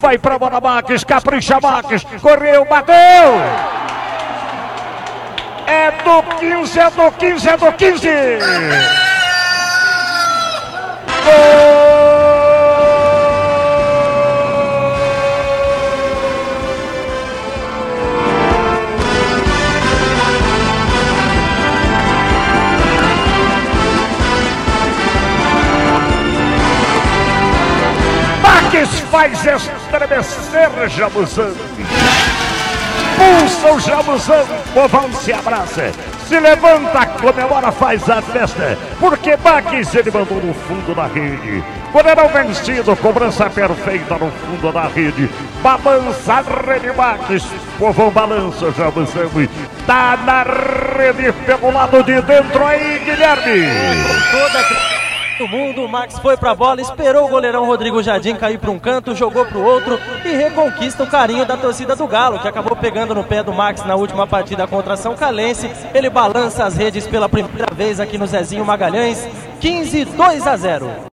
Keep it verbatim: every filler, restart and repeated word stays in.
vai pra bola Max, capricha Max, correu, bateu! É do quinze, é do quinze, é do quinze! Gol! Faz estremecer Jamuzão, pulsa o Jamuzão, povão se abraça, se levanta, comemora, faz a festa, porque Max ele mandou no fundo da rede, goleirão vencido, cobrança perfeita no fundo da rede, balança a rede Max, povão balança o Jamuzão, tá na rede pelo lado de dentro aí, Guilherme. Toda o mundo, o Max foi pra bola, esperou o goleirão Rodrigo Jardim cair para um canto, jogou pro outro e reconquista o carinho da torcida do Galo, que acabou pegando no pé do Max na última partida contra São Calense. Ele balança as redes pela primeira vez aqui no Zezinho Magalhães. Quinze, dois a zero.